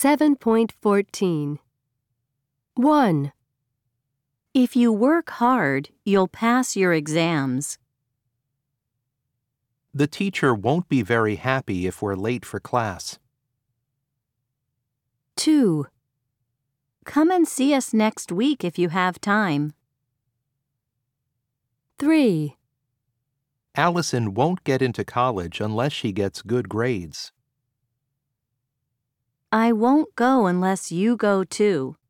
7.14. 1. If you work hard, you'll pass your exams. The teacher won't be very happy if we're late for class. 2. Come and see us next week if you have time. 3. Allison won't get into college unless she gets good grades. I won't go unless you go too.